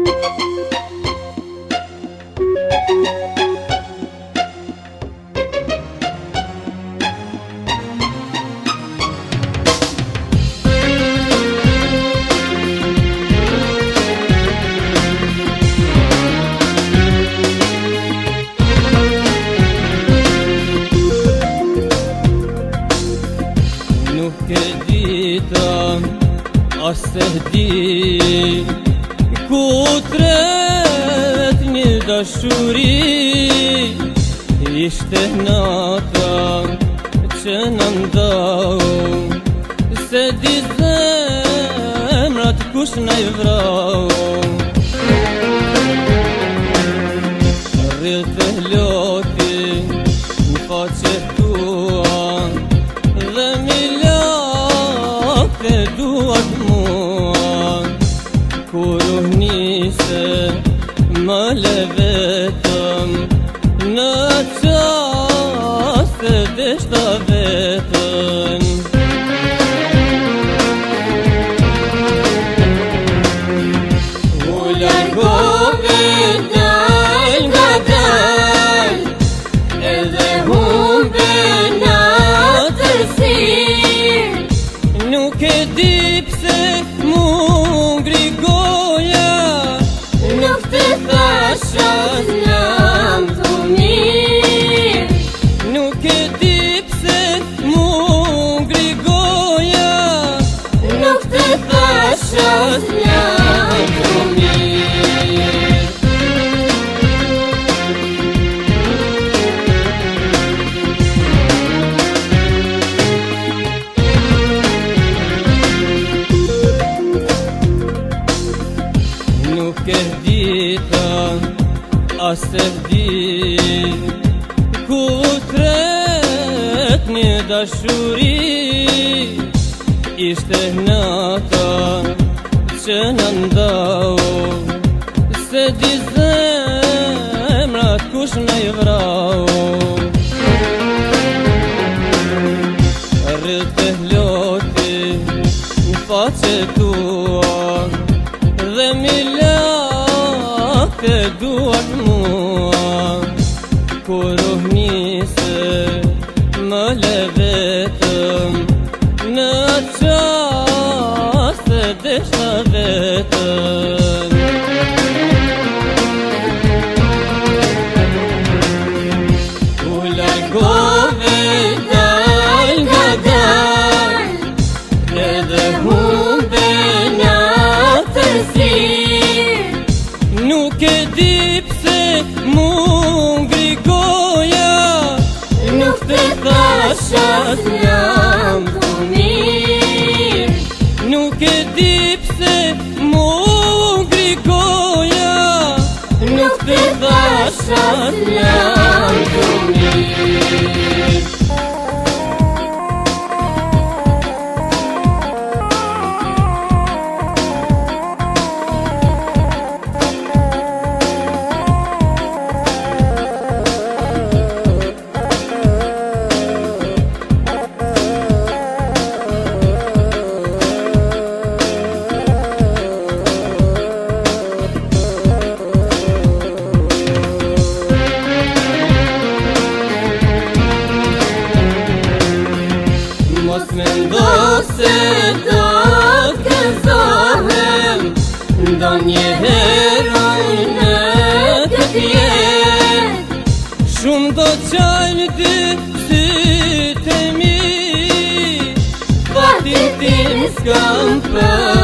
As të di ku tret një dashuri, ishte nata që në ndau, se di zemrat kush në i vrau. Rrëll të loti në faqe tua dhe mi lakë duat mua, kur u nise më le vetëm në qast të deshta vetën. U largove dal nga dal, edhe humbe natërsin, nuk e di pse mu ngri goja, nuk të thasha jam të mirë. Nuk e di pse mu ngri goja, nuk të thasha jam të mirë. Nuk e dita, as të di ku tret një dashuri, ishte nata që në ndau, se di zemrat kush në i vrau. Rrëll të loti në faqe tua dhe mi lakë duat mua, kur u nise më le vetëm në qast të deshta vetën. U largove dal nga dal, edhe humbe natërsin, nuk e di pse mu ngri goja, nuk të thasha jam të mirë. Nuk e di pse mu ngri goja, nuk të thasha jam të mirë. Mos mendo se do t'gëzohem ndonjëherë në këtë jetë, shumë do qajnë dy sytë e mi, fatin tim s'kam për